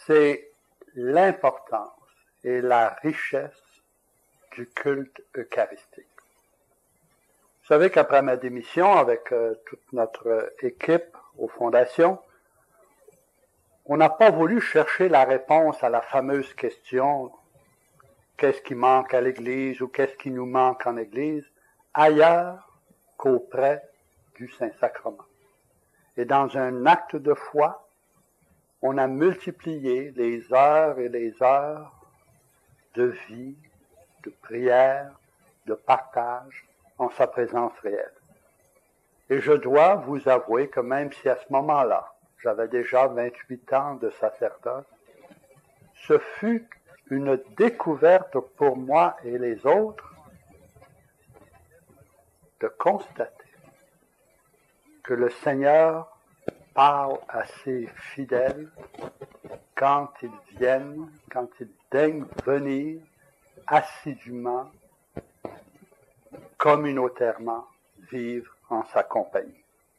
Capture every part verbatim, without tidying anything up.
c'est l'importance et la richesse du culte eucharistique. Vous savez qu'après ma démission, avec euh, toute notre équipe aux fondations, on n'a pas voulu chercher la réponse à la fameuse question « Qu'est-ce qui manque à l'Église » ou « Qu'est-ce qui nous manque en Église » ailleurs qu'auprès du Saint-Sacrement. Et dans un acte de foi, on a multiplié les heures et les heures de vie, de prière, de partage en sa présence réelle. Et je dois vous avouer que même si à ce moment-là, j'avais déjà vingt-huit ans de sacerdoce, ce fut une découverte pour moi et les autres de constater que le Seigneur parle à ses fidèles quand ils viennent, quand ils daignent venir assidûment, communautairement, vivre en sa compagnie.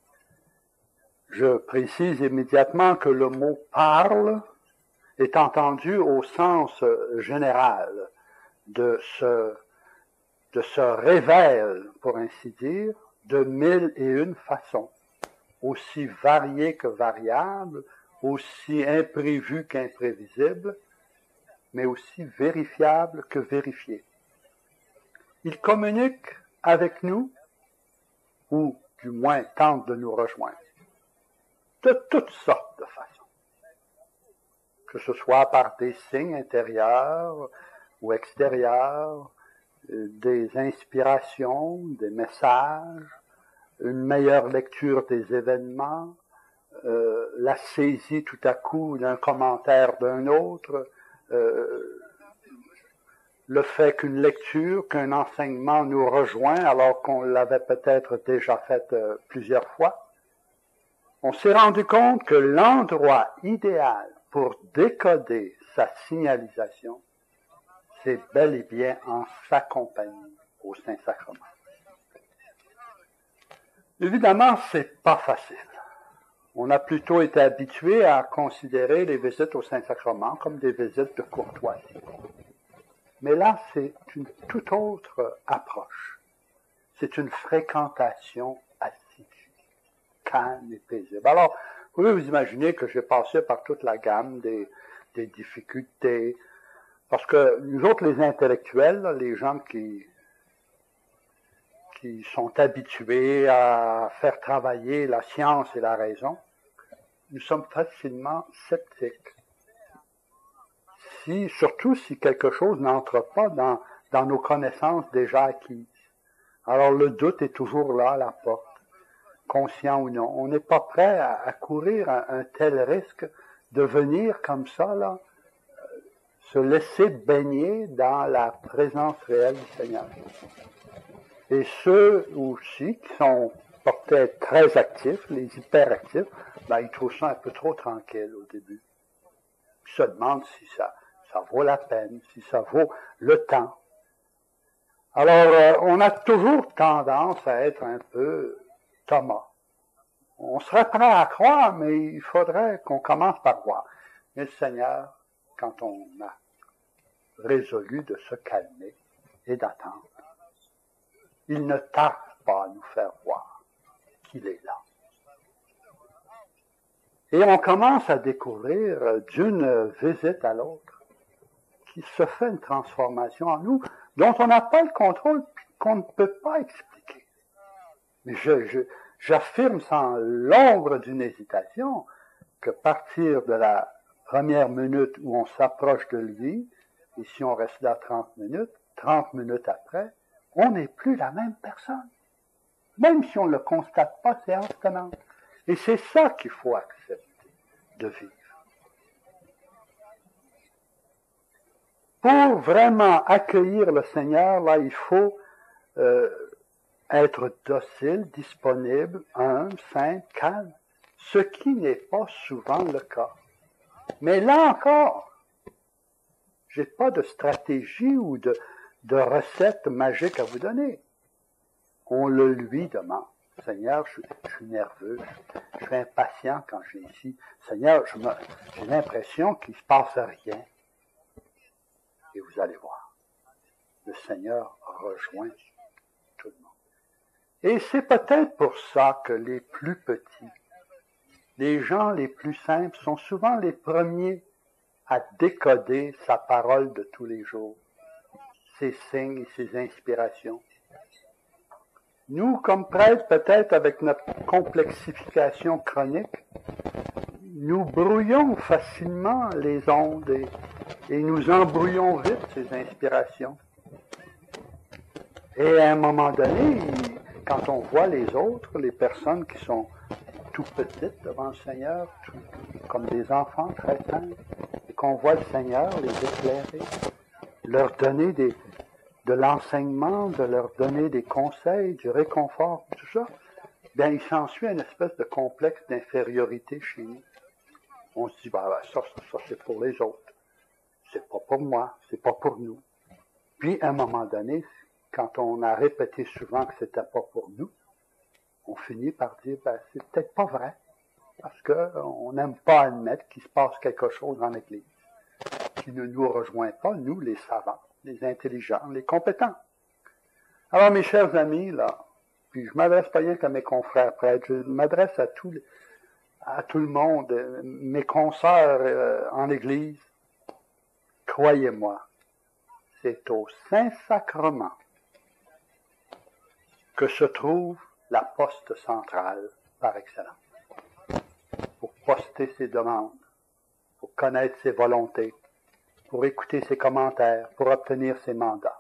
Je précise immédiatement que le mot « parle » est entendu au sens général de ce, de ce révèle, pour ainsi dire, de mille et une façons, aussi variées que variables, aussi imprévues qu'imprévisibles, mais aussi vérifiables que vérifiées. Il communique avec nous, ou du moins tente de nous rejoindre, de toutes sortes de façons. Que ce soit par des signes intérieurs ou extérieurs, des inspirations, des messages, une meilleure lecture des événements, euh, la saisie tout à coup d'un commentaire d'un autre, euh, le fait qu'une lecture, qu'un enseignement nous rejoint alors qu'on l'avait peut-être déjà fait euh, plusieurs fois. On s'est rendu compte que l'endroit idéal pour décoder sa signalisation, c'est bel et bien en sa compagnie au Saint-Sacrement. Évidemment, c'est pas facile. On a plutôt été habitué à considérer les visites au Saint-Sacrement comme des visites de courtoisie. Mais là, c'est une toute autre approche. C'est une fréquentation assidue, calme et paisible. Alors, vous pouvez vous imaginer que j'ai passé par toute la gamme des, des difficultés, parce que nous autres, les intellectuels, les gens qui, qui sont habitués à faire travailler la science et la raison, nous sommes facilement sceptiques. Si, surtout si quelque chose n'entre pas dans, dans nos connaissances déjà acquises. Alors le doute est toujours là à la porte, conscient ou non. On n'est pas prêt à, à courir un, un tel risque de venir comme ça, là, se laisser baigner dans la présence réelle du Seigneur. Et ceux aussi qui sont peut-être très actifs, les hyperactifs, ben, ils trouvent ça un peu trop tranquille au début. Ils se demandent si ça, ça vaut la peine, si ça vaut le temps. Alors, euh, on a toujours tendance à être un peu Thomas. On serait prêt à croire, mais il faudrait qu'on commence par voir. Mais le Seigneur, quand on a résolu de se calmer et d'attendre, il ne tarde pas à nous faire voir qu'il est là. Et on commence à découvrir d'une visite à l'autre qu'il se fait une transformation en nous dont on n'a pas le contrôle, qu'on ne peut pas expliquer. Mais je, je, j'affirme sans l'ombre d'une hésitation que partir de la première minute où on s'approche de lui, et si on reste là trente minutes, trente minutes après, on n'est plus la même personne. Même si on ne le constate pas, séance tenante. Et c'est ça qu'il faut accepter de vivre. Pour vraiment accueillir le Seigneur, là, il faut euh, être docile, disponible, humble, simple, calme, ce qui n'est pas souvent le cas. Mais là encore, j'ai pas de stratégie ou de, de recette magique à vous donner. On le lui demande. Seigneur, je, je suis nerveux, je, je suis impatient quand je viens ici. Seigneur, je me, j'ai l'impression qu'il ne se passe rien. Et vous allez voir, le Seigneur rejoint tout le monde. Et c'est peut-être pour ça que les plus petits, les gens les plus simples sont souvent les premiers à décoder sa parole de tous les jours, ses signes et ses inspirations. Nous, comme prêtres, peut-être avec notre complexification chronique, nous brouillons facilement les ondes et, et nous embrouillons vite ces inspirations. Et à un moment donné, quand on voit les autres, les personnes qui sont tout petites devant le Seigneur, tout, comme des enfants très simples, et qu'on voit le Seigneur les éclairer, leur donner des, de l'enseignement, de leur donner des conseils, du réconfort, tout ça, bien, il s'ensuit une espèce de complexe d'infériorité chez nous. On se dit, bah, bah ça, ça, ça c'est pour les autres. C'est pas pour moi, c'est pas pour nous. Puis, à un moment donné, quand on a répété souvent que c'était pas pour nous, on finit par dire, ben, c'est peut-être pas vrai. Parce qu'on n'aime pas admettre qu'il se passe quelque chose dans l'Église qui ne nous rejoint pas, nous, les savants, les intelligents, les compétents. Alors, mes chers amis, là, puis je m'adresse pas rien qu'à mes confrères prêtres, je m'adresse à tous les, à tout le monde, mes consoeurs euh, en Église. Croyez-moi, c'est au Saint-Sacrement que se trouve la poste centrale par excellence. Pour poster ses demandes, pour connaître ses volontés, pour écouter ses commentaires, pour obtenir ses mandats.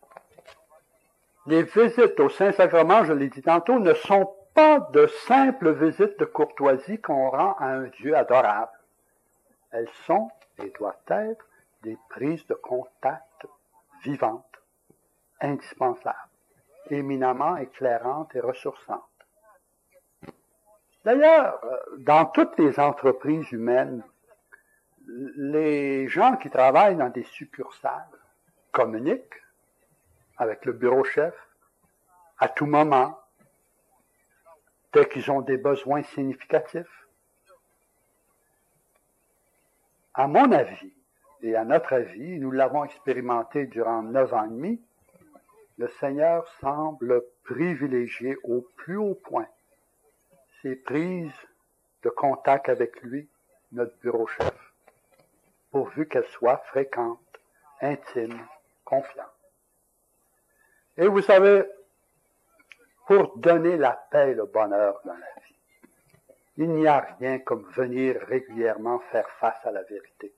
Les visites au Saint-Sacrement, je l'ai dit tantôt, ne sont pas de simples visites de courtoisie qu'on rend à un Dieu adorable. Elles sont et doivent être des prises de contact vivantes, indispensables, éminemment éclairantes et ressourçantes. D'ailleurs, dans toutes les entreprises humaines, les gens qui travaillent dans des succursales communiquent avec le bureau chef à tout moment, dès qu'ils ont des besoins significatifs. À mon avis, et à notre avis, nous l'avons expérimenté durant neuf ans et demi, le Seigneur semble privilégier au plus haut point ces prises de contact avec lui, notre bureau chef, pourvu qu'elles soient fréquentes, intimes, confiantes. Et vous savez, pour donner la paix et le bonheur dans la vie, il n'y a rien comme venir régulièrement faire face à la vérité.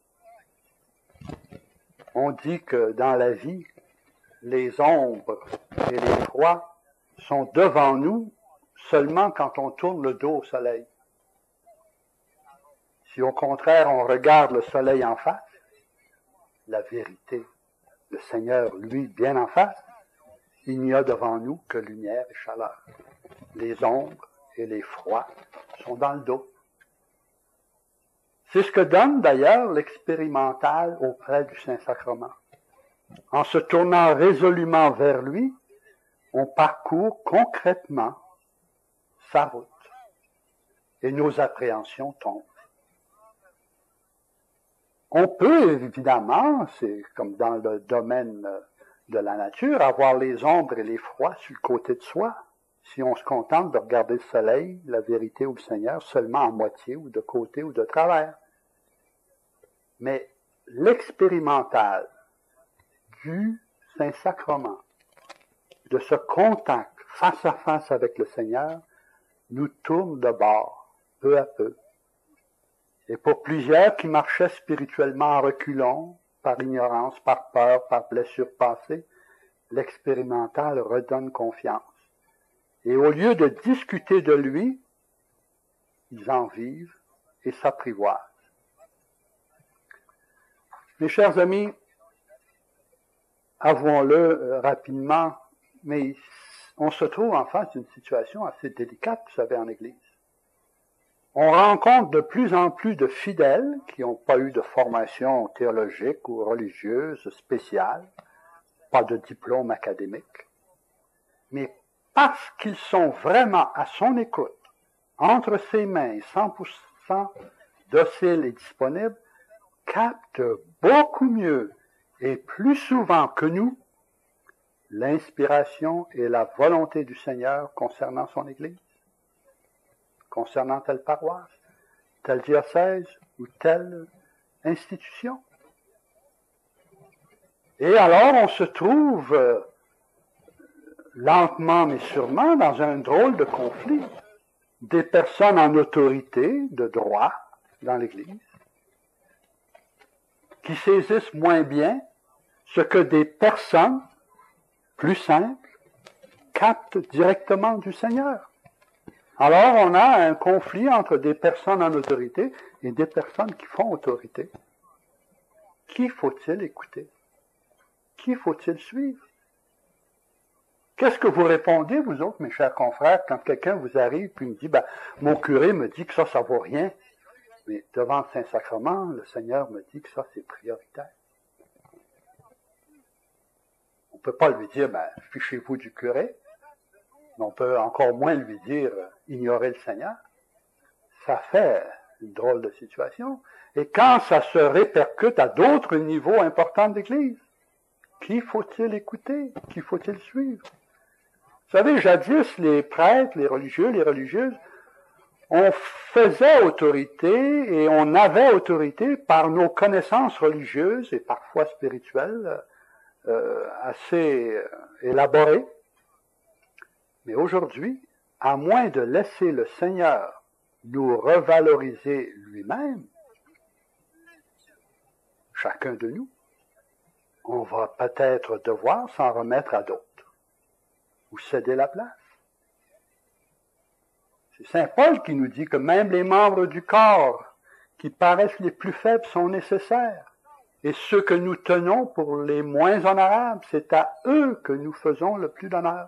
On dit que dans la vie, les ombres et les froids sont devant nous seulement quand on tourne le dos au soleil. Si au contraire on regarde le soleil en face, la vérité, le Seigneur, lui, bien en face, il n'y a devant nous que lumière et chaleur. Les ombres et les froids sont dans le dos. C'est ce que donne d'ailleurs l'expérimental auprès du Saint-Sacrement. En se tournant résolument vers lui, on parcourt concrètement sa route et nos appréhensions tombent. On peut évidemment, c'est comme dans le domaine de la nature, avoir les ombres et les froids sur le côté de soi, si on se contente de regarder le soleil, la vérité ou le Seigneur seulement en moitié ou de côté ou de travers. Mais l'expérimental du Saint-Sacrement, de ce contact face à face avec le Seigneur, nous tourne de bord, peu à peu. Et pour plusieurs qui marchaient spirituellement en reculons, par ignorance, par peur, par blessure passée, l'expérimental redonne confiance. Et au lieu de discuter de lui, ils en vivent et s'apprivoisent. Mes chers amis, avouons-le euh, rapidement, mais on se trouve en face d'une situation assez délicate, vous savez, en Église. On rencontre de plus en plus de fidèles qui n'ont pas eu de formation théologique ou religieuse spéciale, pas de diplôme académique, mais parce qu'ils sont vraiment à son écoute, entre ses mains, cent pour cent dociles et disponibles, captent beaucoup mieux et plus souvent que nous l'inspiration et la volonté du Seigneur concernant son Église, concernant telle paroisse, tel diocèse ou telle institution. Et alors on se trouve euh, lentement mais sûrement dans un drôle de conflit. Des personnes en autorité, de droit, dans l'Église, qui saisissent moins bien ce que des personnes plus simples captent directement du Seigneur. Alors on a un conflit entre des personnes en autorité et des personnes qui font autorité. Qui faut-il écouter? Qui faut-il suivre? Qu'est-ce que vous répondez, vous autres, mes chers confrères, quand quelqu'un vous arrive et me dit, ben, mon curé me dit que ça, ça vaut rien, mais devant le Saint-Sacrement, le Seigneur me dit que ça, c'est prioritaire. On ne peut pas lui dire, ben, fichez-vous du curé, mais on peut encore moins lui dire, ignorez le Seigneur. Ça fait une drôle de situation. Et quand ça se répercute à d'autres niveaux importants de l'Église, qui faut-il écouter? Qui faut-il suivre? Vous savez, jadis, les prêtres, les religieux, les religieuses, on faisait autorité et on avait autorité par nos connaissances religieuses et parfois spirituelles euh, assez élaborées. Mais aujourd'hui, à moins de laisser le Seigneur nous revaloriser lui-même, chacun de nous, on va peut-être devoir s'en remettre à d'autres ou céder la place. C'est saint Paul qui nous dit que même les membres du corps qui paraissent les plus faibles sont nécessaires. Et ceux que nous tenons pour les moins honorables, c'est à eux que nous faisons le plus d'honneur.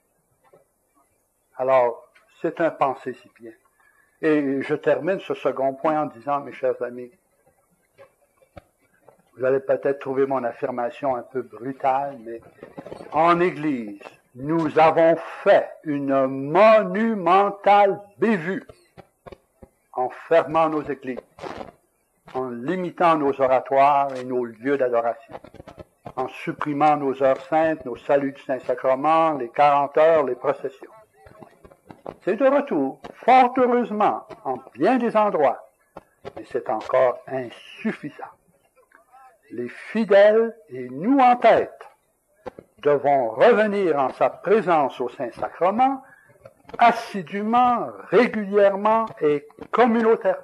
Alors, c'est un pensée-si-bien. Et je termine ce second point en disant, mes chers amis, vous allez peut-être trouver mon affirmation un peu brutale, mais en Église, nous avons fait une monumentale bévue en fermant nos églises, en limitant nos oratoires et nos lieux d'adoration, en supprimant nos heures saintes, nos saluts du Saint-Sacrement, les quarante heures, les processions. C'est de retour, fort heureusement, en bien des endroits, mais c'est encore insuffisant. Les fidèles, et nous en tête, devons revenir en sa présence au Saint-Sacrement, assidûment, régulièrement et communautairement.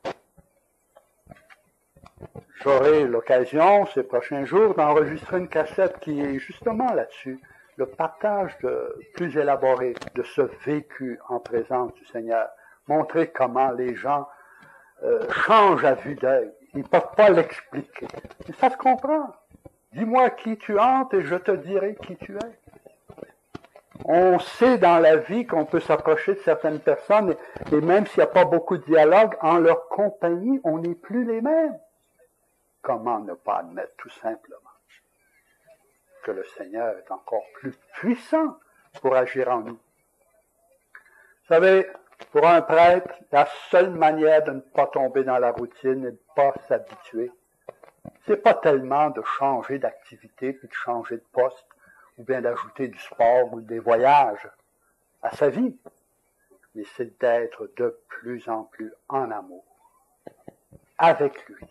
J'aurai l'occasion, ces prochains jours, d'enregistrer une cassette qui est justement là-dessus, le partage de, plus élaboré de ce vécu en présence du Seigneur, montrer comment les gens euh, changent à vue d'œil. Ils ne peuvent pas l'expliquer. Mais ça se comprend. Dis-moi qui tu hantes et je te dirai qui tu es. On sait dans la vie qu'on peut s'approcher de certaines personnes et, et même s'il n'y a pas beaucoup de dialogue, en leur compagnie, on n'est plus les mêmes. Comment ne pas admettre tout simplement que le Seigneur est encore plus puissant pour agir en nous? Vous savez, pour un prêtre, la seule manière de ne pas tomber dans la routine et de ne pas s'habituer, c'est pas tellement de changer d'activité puis de changer de poste ou bien d'ajouter du sport ou des voyages à sa vie, mais c'est d'être de plus en plus en amour avec lui.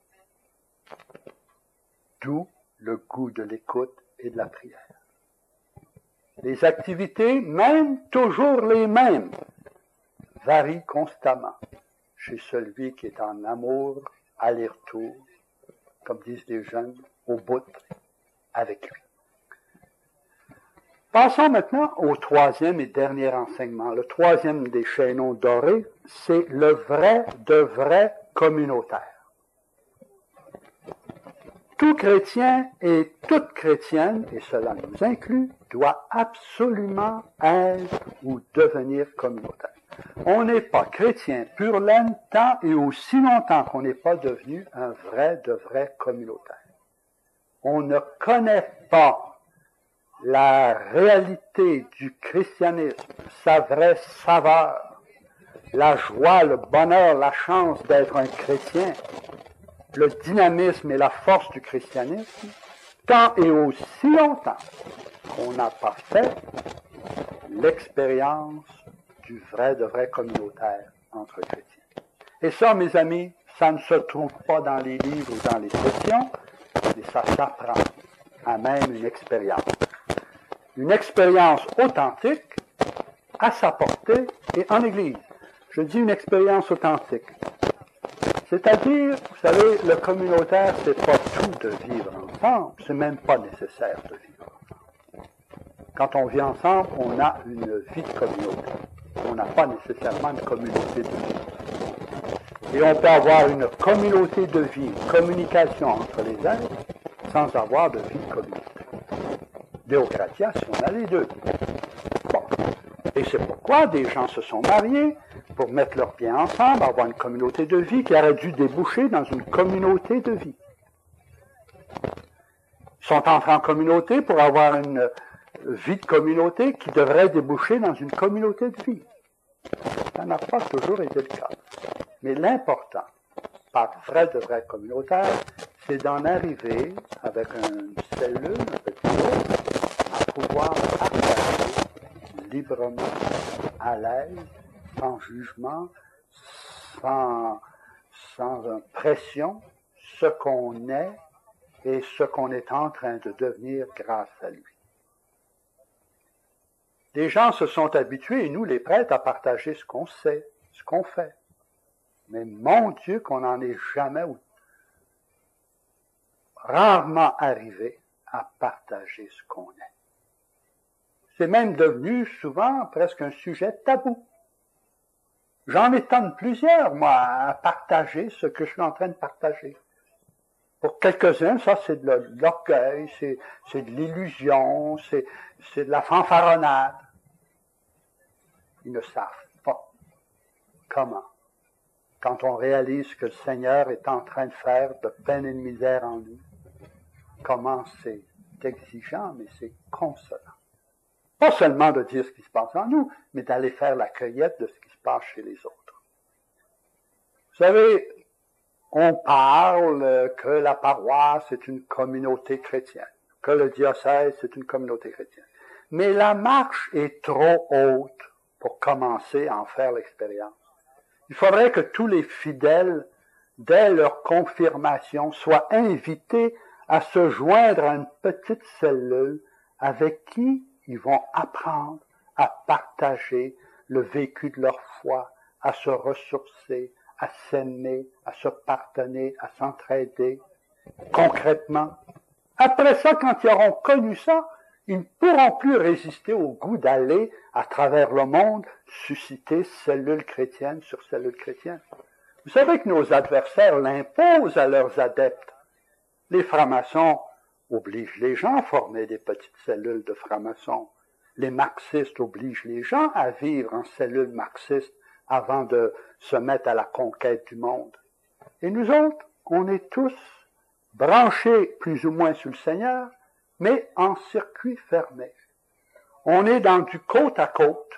D'où le goût de l'écoute et de la prière. Les activités, même toujours les mêmes, varient constamment chez celui qui est en amour, aller-retour, comme disent les jeunes, au bout, avec lui. Passons maintenant au troisième et dernier enseignement. Le troisième des chaînons dorés, c'est le vrai de vrai communautaire. Tout chrétien et toute chrétienne, et cela nous inclut, doit absolument être ou devenir communautaire. On n'est pas chrétien pur laine tant et aussi longtemps qu'on n'est pas devenu un vrai de vrai communautaire. On ne connaît pas la réalité du christianisme, sa vraie saveur, la joie, le bonheur, la chance d'être un chrétien, le dynamisme et la force du christianisme, tant et aussi longtemps qu'on n'a pas fait l'expérience du vrai, de vrai communautaire entre chrétiens. Et ça, mes amis, ça ne se trouve pas dans les livres ou dans les sessions, mais ça s'apprend à même une expérience. Une expérience authentique à sa portée et en Église. Je dis une expérience authentique. C'est-à-dire, vous savez, le communautaire, c'est pas tout de vivre ensemble, c'est même pas nécessaire de vivre ensemble. Quand on vit ensemble, on a une vie de communauté. On n'a pas nécessairement une communauté de vie. Et on peut avoir une communauté de vie, une communication entre les êtres, sans avoir de vie de communauté. Déocratia, si on a les deux. Bon. Et c'est pourquoi des gens se sont mariés, pour mettre leurs pieds ensemble, avoir une communauté de vie qui aurait dû déboucher dans une communauté de vie. Ils sont entrés en communauté pour avoir une vie de communauté qui devrait déboucher dans une communauté de vie. Ça n'a pas toujours été le cas. Mais l'important, par vrai de vrai communautaire, c'est d'en arriver avec une cellule, un petit groupe, à pouvoir partager librement, à l'aise, sans jugement, sans, sans pression, ce qu'on est et ce qu'on est en train de devenir grâce à lui. Les gens se sont habitués, et nous les prêtres, à partager ce qu'on sait, ce qu'on fait. Mais mon Dieu, qu'on n'en est jamais ou rarement arrivé à partager ce qu'on est. C'est même devenu souvent presque un sujet tabou. J'en étonne plusieurs, moi, à partager ce que je suis en train de partager. Pour quelques-uns, ça, c'est de l'orgueil, c'est, c'est de l'illusion, c'est, c'est de la fanfaronnade. Ils ne savent pas comment. Quand on réalise que le Seigneur est en train de faire de peine et de misère en nous, comment c'est exigeant, mais c'est consolant. Pas seulement de dire ce qui se passe en nous, mais d'aller faire la cueillette de ce qui se passe chez les autres. Vous savez, on parle que la paroisse est une communauté chrétienne, que le diocèse est une communauté chrétienne. Mais la marche est trop haute pour commencer à en faire l'expérience. Il faudrait que tous les fidèles, dès leur confirmation, soient invités à se joindre à une petite cellule avec qui ils vont apprendre à partager le vécu de leur foi, à se ressourcer, à s'aimer, à se pardonner, à s'entraider, concrètement. Après ça, quand ils auront connu ça, ils ne pourront plus résister au goût d'aller à travers le monde susciter cellule chrétienne sur cellule chrétienne. Vous savez que nos adversaires l'imposent à leurs adeptes. Les francs-maçons obligent les gens à former des petites cellules de francs-maçons. Les marxistes obligent les gens à vivre en cellules marxistes avant de se mettre à la conquête du monde. Et nous autres, on est tous branchés plus ou moins sur le Seigneur, mais en circuit fermé. On est dans du côte à côte,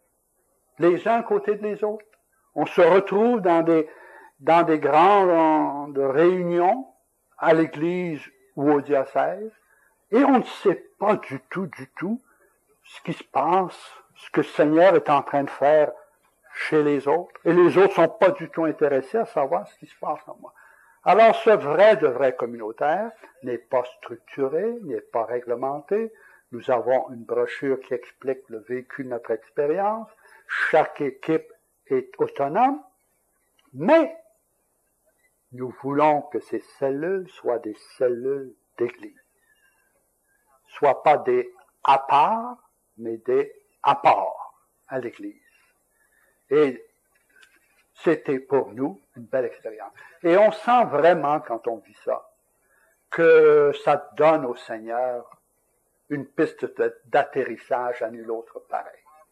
les uns à côté des autres. On se retrouve dans des, dans des grandes réunions à l'église ou au diocèse, et on ne sait pas du tout, du tout, ce qui se passe, ce que le Seigneur est en train de faire chez les autres, et les autres ne sont pas du tout intéressés à savoir ce qui se passe en moi. Alors, ce vrai de vrai communautaire n'est pas structuré, n'est pas réglementé. Nous avons une brochure qui explique le vécu de notre expérience. Chaque équipe est autonome, mais nous voulons que ces cellules soient des cellules d'église. Soient pas des à part, mais des apports à l'église. Et c'était pour nous une belle expérience. Et on sent vraiment, quand on vit ça, que ça donne au Seigneur une piste d'atterrissage à nul autre pareil.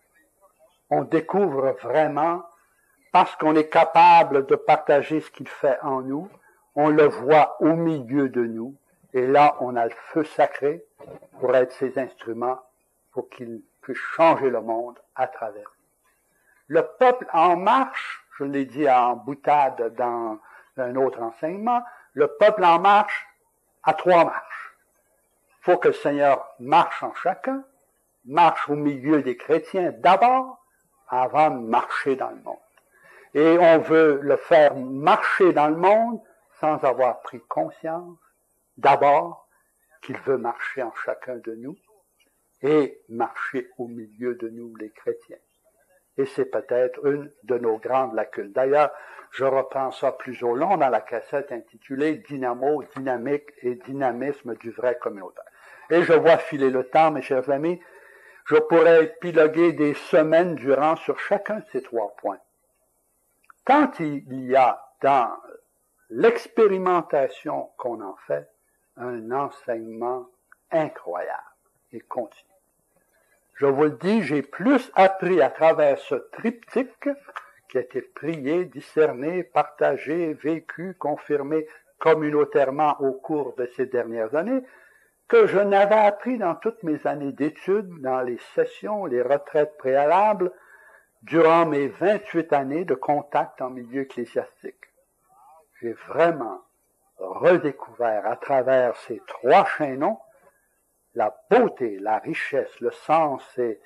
On découvre vraiment, parce qu'on est capable de partager ce qu'il fait en nous, on le voit au milieu de nous, Et là, on a le feu sacré pour être ses instruments, pour qu'il puisse changer le monde à travers. Le peuple en marche, je l'ai dit en boutade dans un autre enseignement, le peuple en marche a trois marches. Il faut que le Seigneur marche en chacun, marche au milieu des chrétiens d'abord, avant de marcher dans le monde. Et on veut le faire marcher dans le monde sans avoir pris conscience, d'abord, qu'il veut marcher en chacun de nous et marcher au milieu de nous, les chrétiens. Et c'est peut-être une de nos grandes lacunes. D'ailleurs, je reprends ça plus au long dans la cassette intitulée « Dynamo, dynamique et dynamisme du vrai communautaire ». Et je vois filer le temps, mes chers amis, je pourrais épiloguer des semaines durant sur chacun de ces trois points. Quand il y a dans l'expérimentation qu'on en fait, un enseignement incroyable et continu. Je vous le dis, j'ai plus appris à travers ce triptyque qui a été prié, discerné, partagé, vécu, confirmé communautairement au cours de ces dernières années, que je n'avais appris dans toutes mes années d'études, dans les sessions, les retraites préalables, durant mes vingt-huit années de contact en milieu ecclésiastique. J'ai vraiment redécouvert à travers ces trois chaînons la beauté, la richesse, le sens et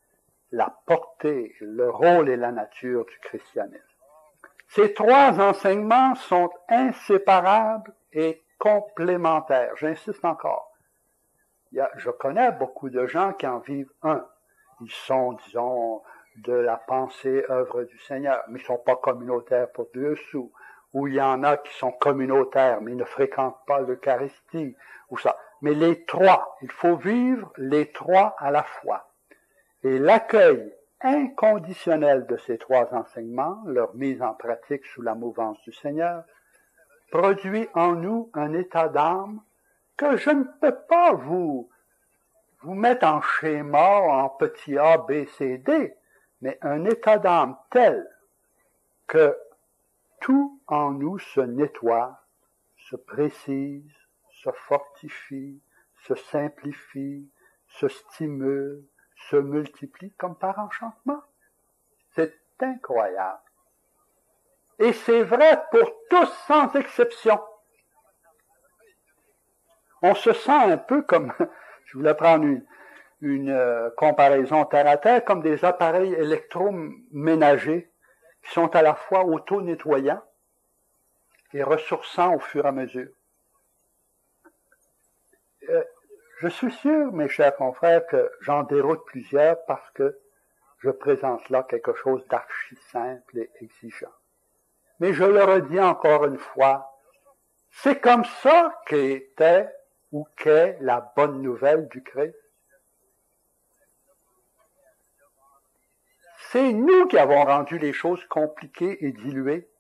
la portée, le rôle et la nature du christianisme. Ces trois enseignements sont inséparables et complémentaires. J'insiste encore. Il y a, je connais beaucoup de gens qui en vivent un. Ils sont, disons, de la pensée œuvre du Seigneur, mais ils ne sont pas communautaires pour deux sous. Ou il y en a qui sont communautaires, mais ils ne fréquentent pas l'Eucharistie, ou ça. Mais les trois, il faut vivre les trois à la fois. Et l'accueil inconditionnel de ces trois enseignements, leur mise en pratique sous la mouvance du Seigneur, produit en nous un état d'âme que je ne peux pas vous, vous mettre en schéma, en petit A, B, C, D, mais un état d'âme tel que tout en nous se nettoie, se précise, se fortifie, se simplifie, se stimule, se multiplie comme par enchantement. C'est incroyable. Et c'est vrai pour tous sans exception. On se sent un peu comme, je voulais prendre une, une euh, comparaison terre à terre, comme des appareils électroménagers qui sont à la fois auto-nettoyants et ressourçants au fur et à mesure. Euh, je suis sûr, mes chers confrères, que j'en déroute plusieurs parce que je présente là quelque chose d'archi simple et exigeant. Mais je le redis encore une fois, c'est comme ça qu'était ou qu'est la bonne nouvelle du Christ. C'est nous qui avons rendu les choses compliquées et diluées.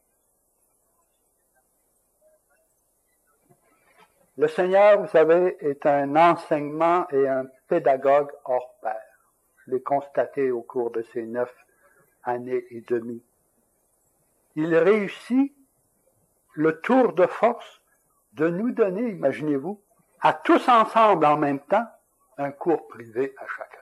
Le Seigneur, vous savez, est un enseignement et un pédagogue hors pair. Je l'ai constaté au cours de ces neuf années et demie. Il réussit le tour de force de nous donner, imaginez-vous, à tous ensemble en même temps, un cours privé à chacun.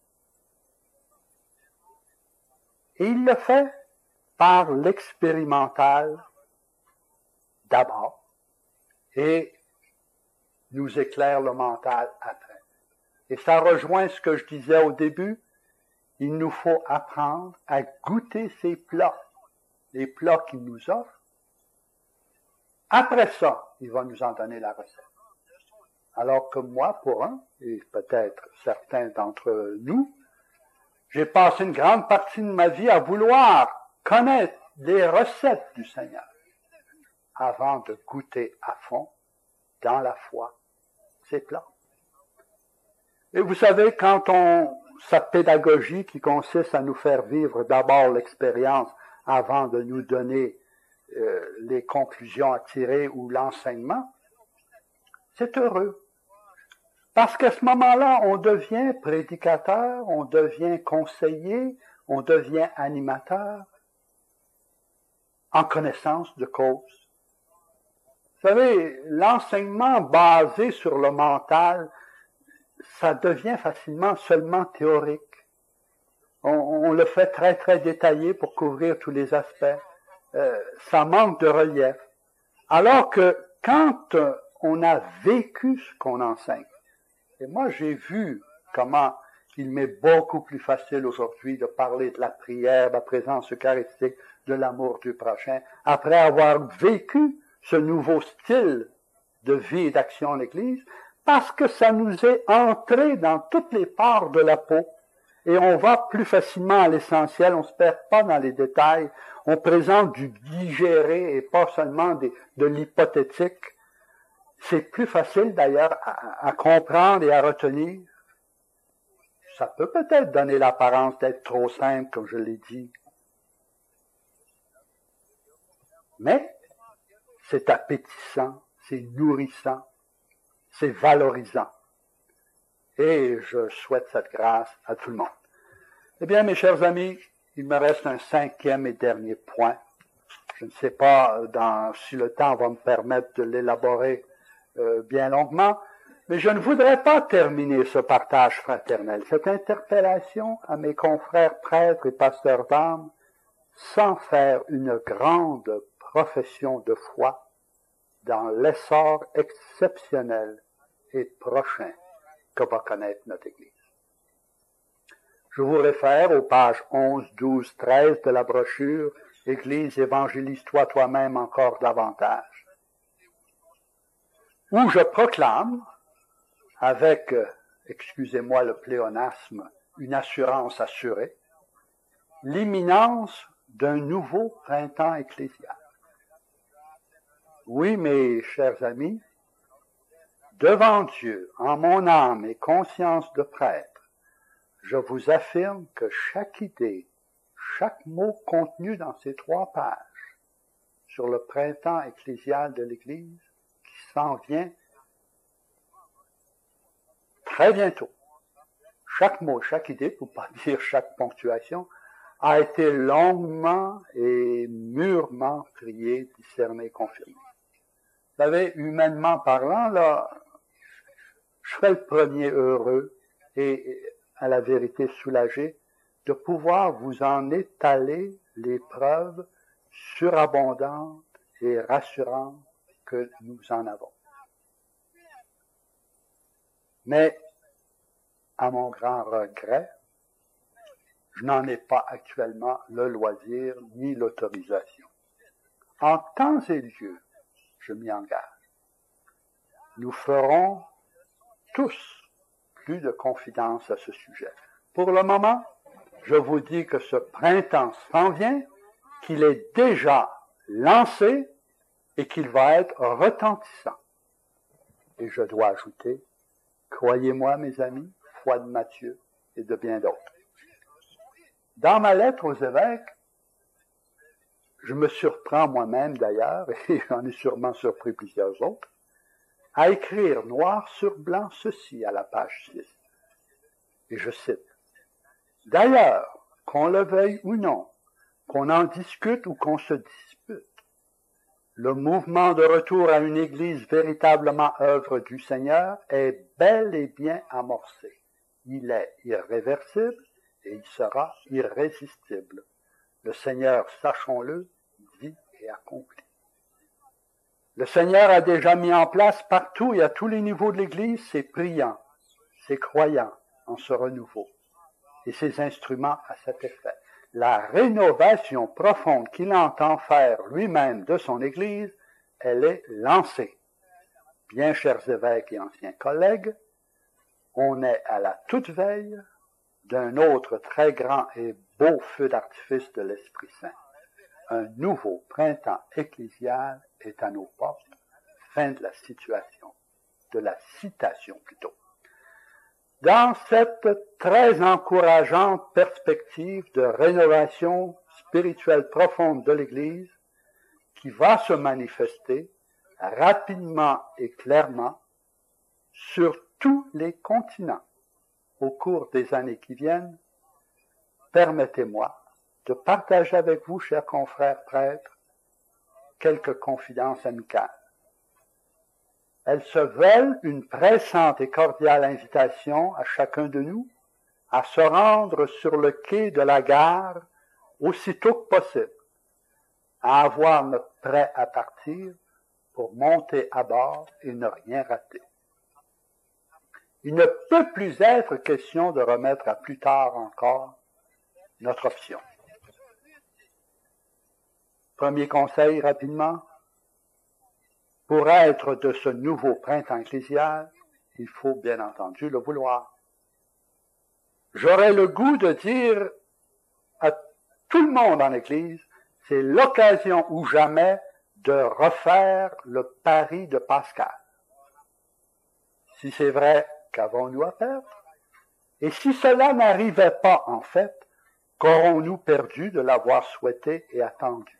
Et il le fait par l'expérimental d'abord et nous éclaire le mental après. Et ça rejoint ce que je disais au début, il nous faut apprendre à goûter ces plats, les plats qu'il nous offre. Après ça, il va nous en donner la recette. Alors que moi, pour un, et peut-être certains d'entre nous, j'ai passé une grande partie de ma vie à vouloir connaître les recettes du Seigneur avant de goûter à fond, dans la foi, ces plats. Et vous savez, quand on, sa pédagogie qui consiste à nous faire vivre d'abord l'expérience avant de nous donner euh, les conclusions à tirer ou l'enseignement, c'est heureux. Parce qu'à ce moment-là, on devient prédicateur, on devient conseiller, on devient animateur en connaissance de cause. Vous savez, l'enseignement basé sur le mental, ça devient facilement seulement théorique. On, on le fait très, très détaillé pour couvrir tous les aspects. Euh, ça manque de relief. Alors que quand euh, on a vécu ce qu'on enseigne, et moi j'ai vu comment il m'est beaucoup plus facile aujourd'hui de parler de la prière, de la présence eucharistique, de l'amour du prochain, après avoir vécu ce nouveau style de vie et d'action en l'Église, parce que ça nous est entré dans toutes les parts de la peau, et on va plus facilement à l'essentiel, on ne se perd pas dans les détails, on présente du digéré et pas seulement des, de l'hypothétique. C'est plus facile d'ailleurs à, à comprendre et à retenir. Ça peut peut-être donner l'apparence d'être trop simple, comme je l'ai dit. Mais c'est appétissant, c'est nourrissant, c'est valorisant. Et je souhaite cette grâce à tout le monde. Eh bien, mes chers amis, il me reste un cinquième et dernier point. Je ne sais pas dans, si le temps va me permettre de l'élaborer euh, bien longuement, mais je ne voudrais pas terminer ce partage fraternel, cette interpellation à mes confrères prêtres et pasteurs d'âme, sans faire une grande profession de foi dans l'essor exceptionnel et prochain que va connaître notre Église. Je vous réfère aux pages onze, douze, treize de la brochure « Église, évangélise-toi toi-même encore davantage », où je proclame, avec, excusez-moi le pléonasme, une assurance assurée, l'imminence d'un nouveau printemps ecclésial. Oui, mes chers amis, devant Dieu, en mon âme et conscience de prêtre, je vous affirme que chaque idée, chaque mot contenu dans ces trois pages sur le printemps ecclésial de l'Église qui s'en vient très bientôt, chaque mot, chaque idée, pour ne pas dire chaque ponctuation, a été longuement et mûrement prié, discerné, confirmé. Vous savez, humainement parlant, là, je serais le premier heureux et à la vérité soulagé de pouvoir vous en étaler les preuves surabondantes et rassurantes que nous en avons. Mais, à mon grand regret, je n'en ai pas actuellement le loisir ni l'autorisation. En temps et lieu, je m'y engage. Nous ferons tous plus de confidence à ce sujet. Pour le moment, je vous dis que ce printemps s'en vient, qu'il est déjà lancé et qu'il va être retentissant. Et je dois ajouter, croyez-moi mes amis, foi de Matthieu et de bien d'autres. Dans ma lettre aux évêques, je me surprends moi-même d'ailleurs, et j'en ai sûrement surpris plusieurs autres, à écrire noir sur blanc ceci à la page six. Et je cite. D'ailleurs, qu'on le veuille ou non, qu'on en discute ou qu'on se dispute, le mouvement de retour à une Église véritablement œuvre du Seigneur est bel et bien amorcé. Il est irréversible et il sera irrésistible. Le Seigneur, sachons-le, dit et accomplit. Le Seigneur a déjà mis en place partout et à tous les niveaux de l'Église ses priants, ses croyants en ce renouveau et ses instruments à cet effet. La rénovation profonde qu'il entend faire lui-même de son Église, elle est lancée. Bien chers évêques et anciens collègues, on est à la toute veille d'un autre très grand et beau feu d'artifice de l'Esprit Saint. Un nouveau printemps ecclésial est à nos portes. Fin de la situation, de la citation plutôt. Dans cette très encourageante perspective de rénovation spirituelle profonde de l'Église, qui va se manifester rapidement et clairement sur tous les continents au cours des années qui viennent, permettez-moi de partager avec vous, chers confrères prêtres, quelques confidences amicales. elles se veulent une pressante et cordiale invitation à chacun de nous à se rendre sur le quai de la gare aussitôt que possible, à avoir notre prêt à partir pour monter à bord et ne rien rater. Il ne peut plus être question de remettre à plus tard encore notre option. Premier conseil rapidement, pour être de ce nouveau printemps ecclésial, il faut bien entendu le vouloir. J'aurais le goût de dire à tout le monde en Église, c'est l'occasion ou jamais de refaire le pari de Pascal. Si c'est vrai, qu'avons-nous à perdre? Et si cela n'arrivait pas, en fait, qu'aurons-nous perdu de l'avoir souhaité et attendu?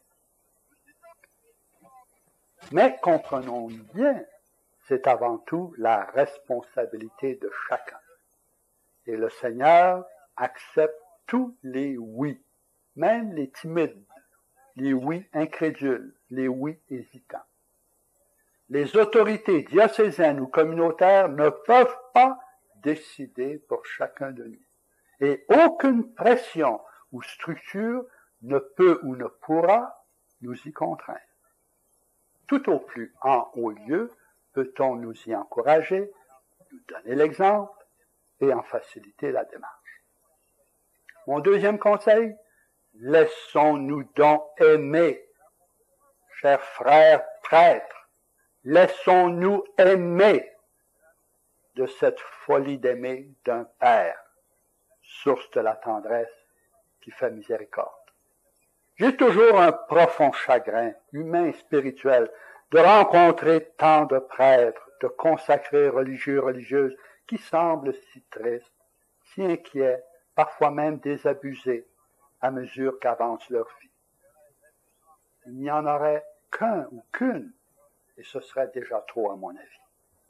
Mais comprenons-nous bien, c'est avant tout la responsabilité de chacun. Et le Seigneur accepte tous les oui, même les timides, les oui incrédules, les oui hésitants. Les autorités diocésaines ou communautaires ne peuvent pas décider pour chacun de nous. Et aucune pression ou structure ne peut ou ne pourra nous y contraindre. Tout au plus en haut lieu, peut-on nous y encourager, nous donner l'exemple et en faciliter la démarche. Mon deuxième conseil, laissons-nous donc aimer, chers frères prêtres, laissons-nous aimer de cette folie d'aimer d'un Père, source de la tendresse qui fait miséricorde. J'ai toujours un profond chagrin, humain et spirituel, de rencontrer tant de prêtres, de consacrés religieux, religieuses, qui semblent si tristes, si inquiets, parfois même désabusés, à mesure qu'avance leur vie. Il n'y en aurait qu'un ou qu'une, et ce serait déjà trop à mon avis.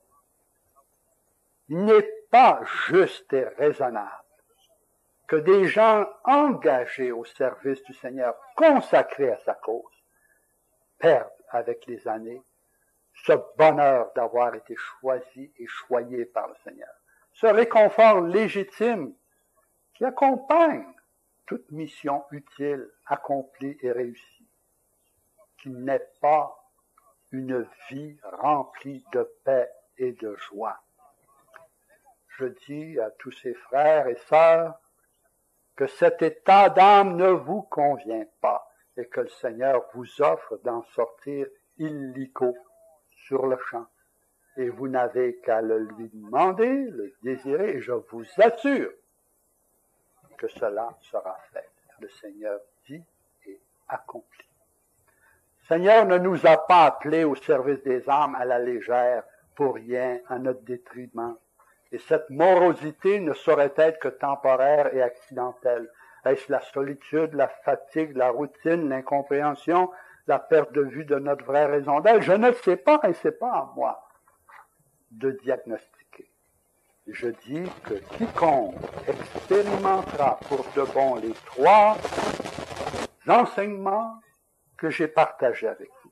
Il n'est pas juste et raisonnable que des gens engagés au service du Seigneur, consacrés à sa cause, perdent avec les années ce bonheur d'avoir été choisi et choyé par le Seigneur, ce réconfort légitime qui accompagne toute mission utile, accomplie et réussie, qu'il n'est pas une vie remplie de paix et de joie. Je dis à tous ces frères et sœurs que cet état d'âme ne vous convient pas et que le Seigneur vous offre d'en sortir illico sur le champ. Et vous n'avez qu'à le lui demander, le désirer, et je vous assure que cela sera fait. Le Seigneur dit et accomplit. Le Seigneur ne nous a pas appelés au service des âmes à la légère, pour rien, à notre détriment. Et cette morosité ne saurait être que temporaire et accidentelle. Est-ce la solitude, la fatigue, la routine, l'incompréhension, la perte de vue de notre vraie raison d'être? Je ne sais pas, et c'est pas à moi de diagnostiquer. Je dis que quiconque expérimentera pour de bon les trois enseignements que j'ai partagés avec vous,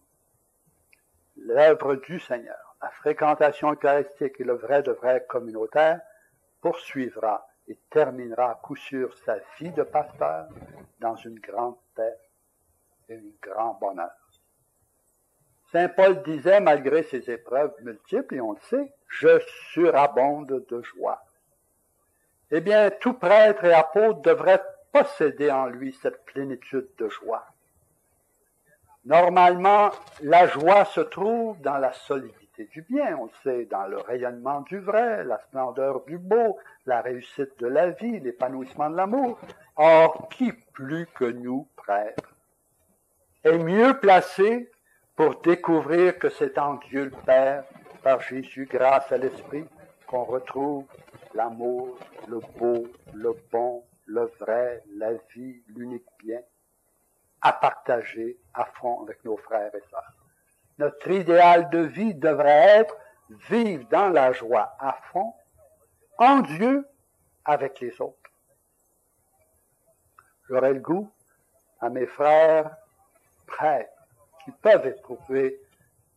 l'œuvre du Seigneur, la fréquentation eucharistique et le vrai de vrai communautaire, poursuivra et terminera à coup sûr sa vie de pasteur dans une grande paix et un grand bonheur. Saint Paul disait, malgré ses épreuves multiples, et on le sait, « Je surabonde de joie ». Eh bien, tout prêtre et apôtre devrait posséder en lui cette plénitude de joie. Normalement, la joie se trouve dans la solidité du bien, on le sait, dans le rayonnement du vrai, la splendeur du beau, la réussite de la vie, l'épanouissement de l'amour. Or, qui plus que nous, prêtres, est mieux placé pour découvrir que c'est en Dieu le Père, par Jésus, grâce à l'Esprit, qu'on retrouve l'amour, le beau, le bon, le vrai, la vie, l'unique bien, à partager à fond avec nos frères et sœurs. Notre idéal de vie devrait être vivre dans la joie à fond, en Dieu, avec les autres. J'aurais le goût à mes frères prêtres qui peuvent éprouver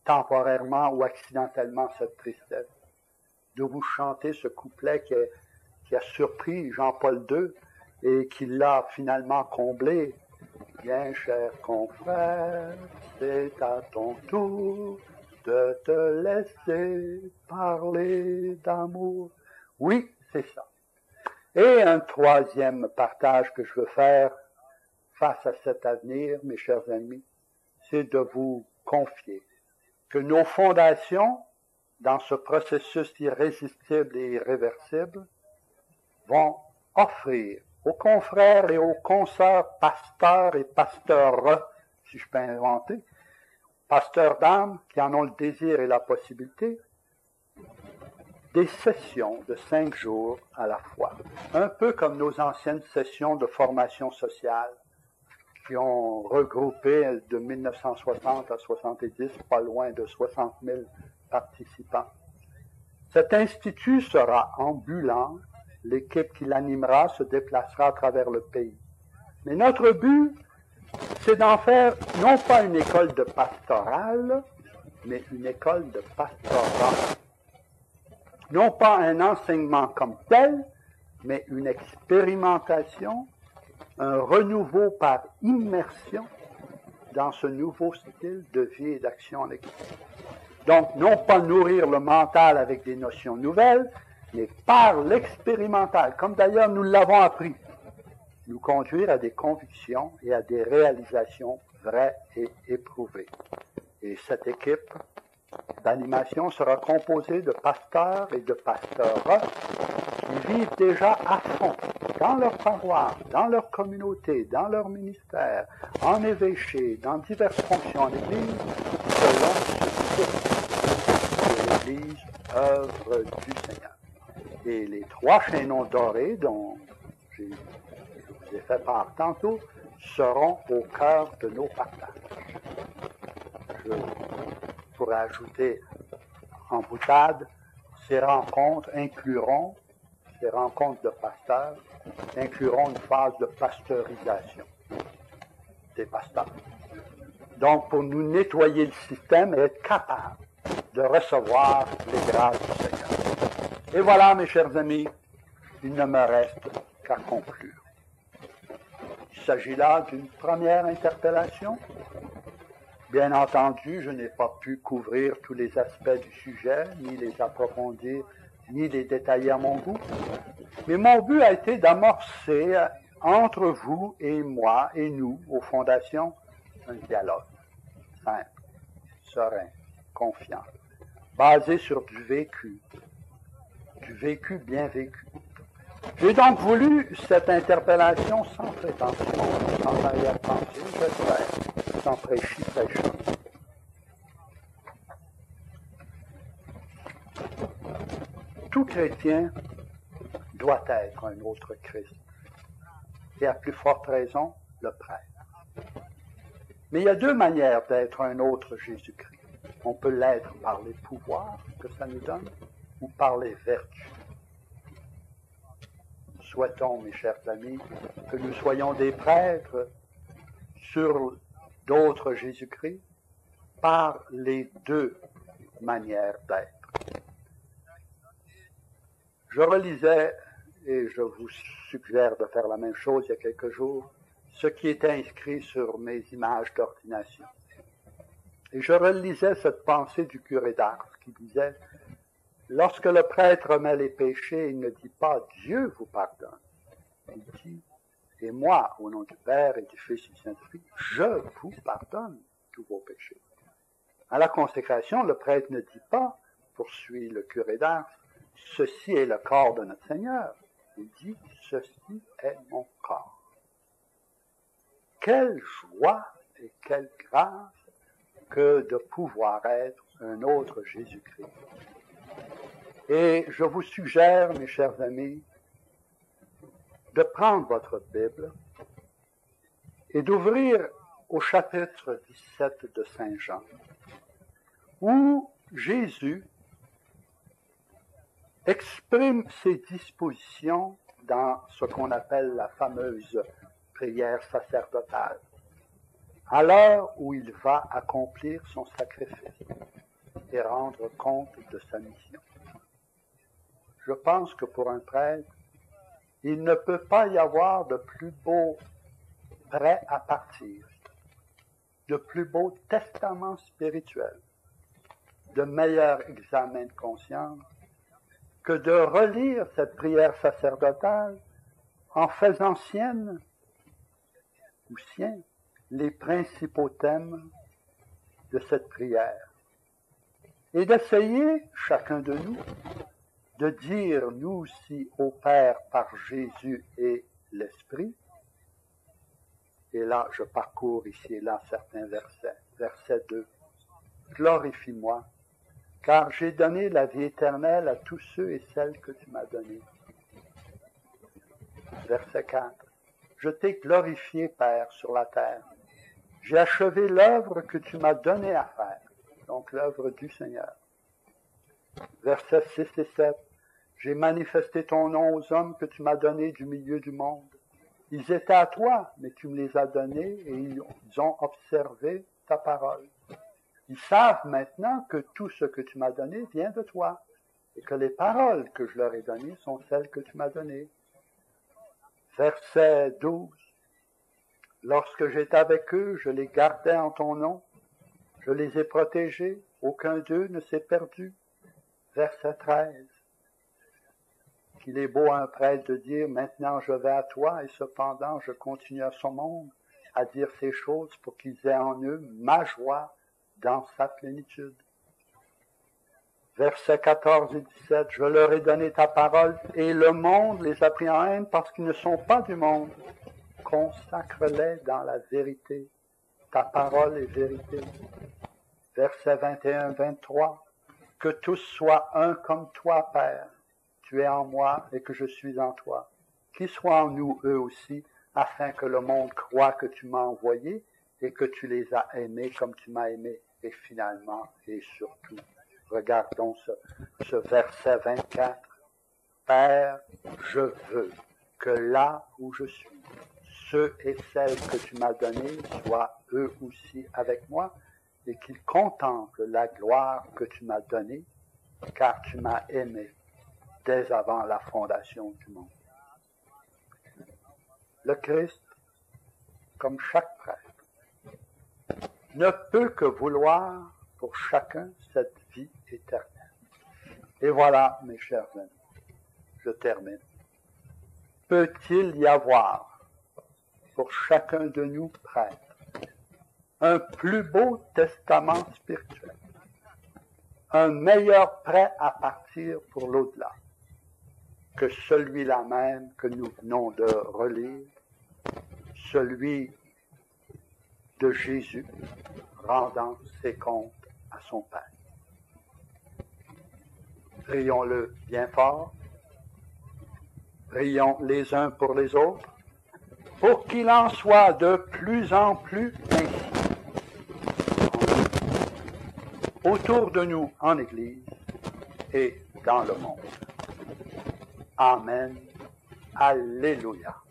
temporairement ou accidentellement cette tristesse, de vous chanter ce couplet qui a, qui a surpris Jean-Paul deux et qui l'a finalement comblé. Bien, cher confrère, c'est à ton tour de te laisser parler d'amour. Oui, c'est ça. Et un troisième partage que je veux faire face à cet avenir, mes chers amis, c'est de vous confier que nos fondations, dans ce processus irrésistible et irréversible, vont offrir aux confrères et aux consoeurs pasteurs et pasteurs, si je peux inventer, pasteurs d'âme qui en ont le désir et la possibilité, des sessions de cinq jours à la fois. Un peu comme nos anciennes sessions de formation sociale qui ont regroupé de mille neuf cent soixante à soixante-dix, pas loin de soixante mille participants. Cet institut sera ambulant, l'équipe qui l'animera se déplacera à travers le pays. Mais notre but, c'est d'en faire non pas une école de pastoral, mais une école de pastorat. Non pas un enseignement comme tel, mais une expérimentation, un renouveau par immersion dans ce nouveau style de vie et d'action en équipe. Donc, non pas nourrir le mental avec des notions nouvelles, mais par l'expérimental, comme d'ailleurs nous l'avons appris, nous conduire à des convictions et à des réalisations vraies et éprouvées. Et cette équipe d'animation sera composée de pasteurs et de pasteurs qui vivent déjà à fond dans leur paroisse, dans leur communauté, dans leur ministère, en évêché, dans diverses fonctions en Église, selon ce que l'Église œuvre du Seigneur. Et les trois chaînons dorés dont j'ai, je vous ai fait part tantôt seront au cœur de nos partages. Je pourrais ajouter en boutade, ces rencontres incluront, ces rencontres de pasteurs, incluront une phase de pasteurisation des pasteurs. Donc, pour nous nettoyer le système et être capable de recevoir les grâces du Seigneur. Et voilà, mes chers amis, il ne me reste qu'à conclure. Il s'agit là d'une première interpellation. Bien entendu, je n'ai pas pu couvrir tous les aspects du sujet, ni les approfondir, ni les détailler à mon goût. Mais mon but a été d'amorcer entre vous et moi et nous, aux fondations, un dialogue simple, serein, confiant, basé sur du vécu, du vécu bien vécu. J'ai donc voulu cette interpellation sans prétention, sans arrière-pensée, j'espère, sans prêchi prêchant. Tout chrétien doit être un autre Christ, et à plus forte raison, le prêtre. Mais il y a deux manières d'être un autre Jésus-Christ. On peut l'être par les pouvoirs que ça nous donne, ou par les vertus. Souhaitons, mes chers amis, que nous soyons des prêtres sur d'autres Jésus-Christ par les deux manières d'être. Je relisais, et je vous suggère de faire la même chose il y a quelques jours, ce qui était inscrit sur mes images d'ordination. Et je relisais cette pensée du curé d'Ars qui disait « Lorsque le prêtre remet les péchés, il ne dit pas « Dieu vous pardonne ». Il dit « Et moi, au nom du Père et du Fils et du Saint-Esprit, je vous pardonne tous vos péchés ». À la consécration, le prêtre ne dit pas, poursuit le curé d'Ars, « Ceci est le corps de notre Seigneur ». Il dit « Ceci est mon corps ». Quelle joie et quelle grâce que de pouvoir être un autre Jésus-Christ. Et je vous suggère, mes chers amis, de prendre votre Bible et d'ouvrir au chapitre dix-sept de Saint Jean, où Jésus exprime ses dispositions dans ce qu'on appelle la fameuse prière sacerdotale. à l'heure où il va accomplir son sacrifice et rendre compte de sa mission. Je pense que pour un prêtre, il ne peut pas y avoir de plus beau prêt à partir, de plus beau testament spirituel, de meilleur examen de conscience, que de relire cette prière sacerdotale en faisant sienne ou sien les principaux thèmes de cette prière. Et d'essayer, chacun de nous, de dire nous aussi au Père par Jésus et l'Esprit. Et là, je parcours ici et là certains versets. Verset deux. Glorifie-moi, car j'ai donné la vie éternelle à tous ceux et celles que tu m'as donnés. Verset quatre. Je t'ai glorifié, Père, sur la terre. J'ai achevé l'œuvre que tu m'as donnée à faire, donc l'œuvre du Seigneur. Versets six et sept. J'ai manifesté ton nom aux hommes que tu m'as donnés du milieu du monde. Ils étaient à toi, mais tu me les as donnés et ils ont observé ta parole. Ils savent maintenant que tout ce que tu m'as donné vient de toi et que les paroles que je leur ai données sont celles que tu m'as données. Verset douze. Lorsque j'étais avec eux, je les gardais en ton nom. Je les ai protégés. Aucun d'eux ne s'est perdu. Verset treize. Qu'il est beau à un prêtre de dire, maintenant je vais à toi, et cependant je continue à ce monde à dire ces choses pour qu'ils aient en eux ma joie dans sa plénitude. Versets quatorze et dix-sept, je leur ai donné ta parole, et le monde les a pris en haine parce qu'ils ne sont pas du monde. Consacre-les dans la vérité. Ta parole est vérité. Versets vingt et un à vingt-trois, que tous soient un comme toi, Père. Tu es en moi et que je suis en toi. Qu'ils soient en nous, eux aussi, afin que le monde croie que tu m'as envoyé et que tu les as aimés comme tu m'as aimé. Et finalement, et surtout, regardons ce, ce verset vingt-quatre. Père, je veux que là où je suis, ceux et celles que tu m'as donnés soient eux aussi avec moi et qu'ils contemplent la gloire que tu m'as donnée, car tu m'as aimé dès avant la fondation du monde. Le Christ, comme chaque prêtre, ne peut que vouloir pour chacun cette vie éternelle. Et voilà, mes chers amis, je termine. Peut-il y avoir pour chacun de nous prêtres un plus beau testament spirituel, un meilleur prêt à partir pour l'au-delà que celui-là même que nous venons de relire, celui de Jésus rendant ses comptes à son Père. Prions-le bien fort, prions les uns pour les autres, pour qu'il en soit de plus en plus ainsi autour de nous en Église et dans le monde. Amen. Alléluia.